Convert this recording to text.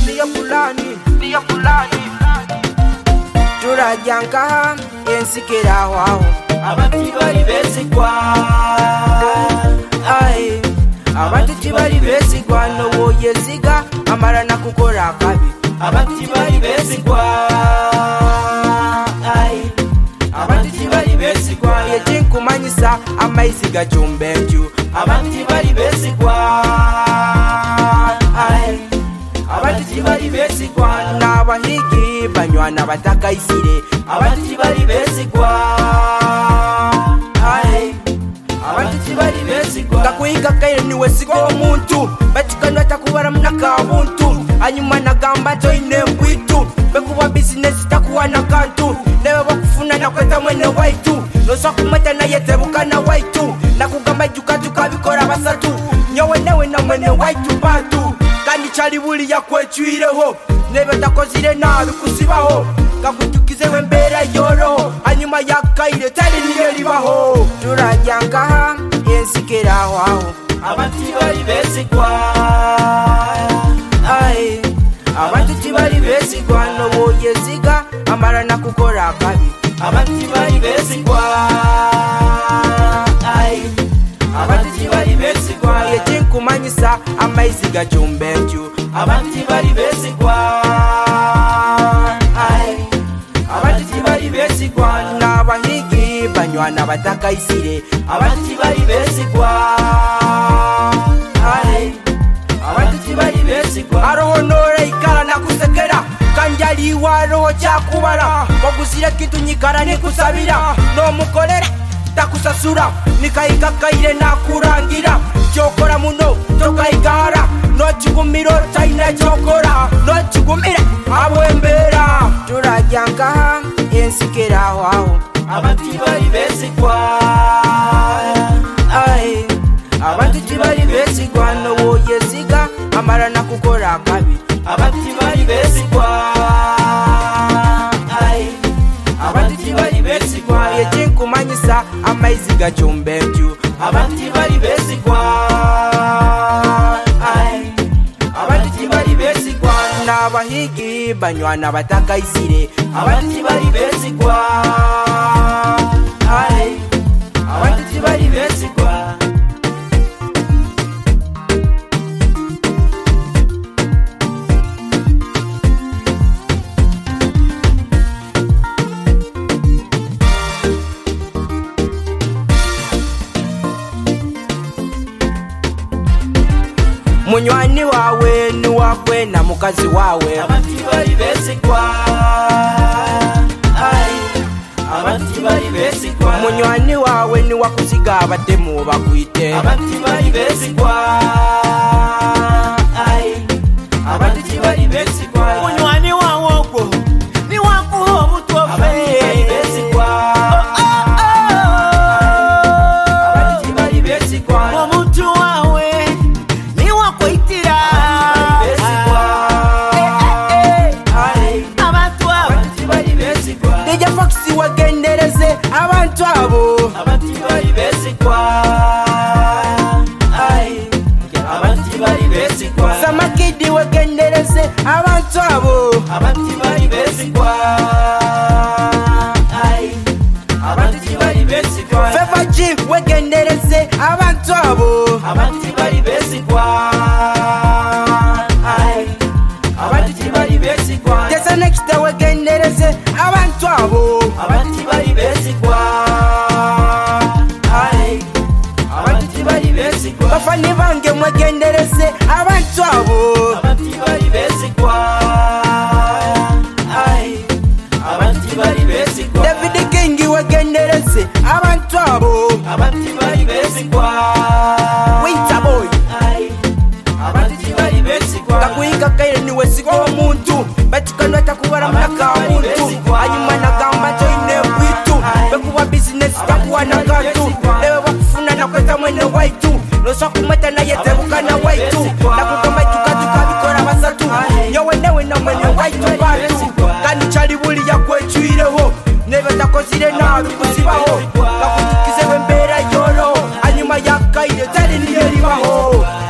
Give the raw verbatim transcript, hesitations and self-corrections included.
niyo fulani, niyo fulani. Turajyanka ensikira waho abati bali besigwa ai abati tibali besigwa no woyeziga amara nakukora kabi abati bali besigwa ai abati tibali besigwa yetinkumanyisa amaiziga jumbenju abati bali besigwa ai abati tibali besigwa n'abahigi banywana batakaisire abati tibali besigwa ai abati tibali besigwa kakuhiga kaire niwe sigo omuntu batikano atakubara munaka buntu anyuma nagamba toine mbwitu bekuba business takuwa na kantu lebe bakufuna nakweta mwene waitu nosa kumata naye tebukana waitu nakugamba jukatu kabikora basatu nyowe newe na mwene waitu bantu kandi chali buli yakwechwireho nebe takozire nabi kusibaho kakutukize wembera yoro anyuma yakaire tali niye libaho turajyanka yensikira aho abati bali besigwa ai abantu tibali besigwa no woyeziga amara nakukora kabi abati bali besigwa ai abati tibali besigwa yetinkumanyisa amaiziga jumbenju abati bali besigwa ai abati tibali besigwa n'abahigi banywana batakaisire abati bali besigwa ai abati tibali besigwa aroho nore ikara nakusekera kanjali waro cyakubara baguzire kintu nyikara nikusabira no mukolera takusasura nikaika kaire nakurangira cyokora muno tokayigara no kigumiro taina cyokora no kigumira abwembera turajyanka yensikira aho abati bali besigwa ai abantu tibali besigwa no woyeziga amara nakukora kabi abati bali besigwa ai abati tibali besigwa yetinkumanyisa amaiziga jumbenju abati bali besigwa ai abati tibali besigwa n'abahigi banywana batakaisire abati bali besigwa ai abati tibali besigwa munywani wawe ni wakwe na mukazi wawe abati bali besigwa ai abati bali besigwa munywani wawe ni wakusiga abatemu bakwite abati bali besigwa ai abati bali besigwa munywani wawe ogwo ni wakuha obutofe abati bali besigwa abati bali besigwa omuntu wawe ni wakwaitira abantu abo abati bali besigwa deja foxi wagendereze abantu abo abati bali besigwa ai abati bali besigwa samakidi wagendereze abantu abo abati bali besigwa ai abati bali besigwa Fever G wagendereze abantu abo abati bali besigwa ai abati bali besigwa Jesa next wagendereze abantu abo abati bali besigwa ai abati bali besigwa bafani bange mwagendereze abantu abo abati bali besigwa ai abati bali besigwa David King wagendereze abantu abo abati bali besigwa Winter boy ai abati bali besigwa kakuhiga kaire niwe sigo omuntu batikano atakubara munaka buntu anyuma nagamba toine bwitu bekuba business takuwa na kantu lebe bakufuna nakweta mwene waitu nosa kumata naye tebukana waitu nakugamba jukatu kabikora basatu nyowe newe na mwene waitu bantu kandi chali buli yakwechwireho nebe takozire nabi kusibaho kakutukize wembera yoro anyuma yakaire tali niye libaho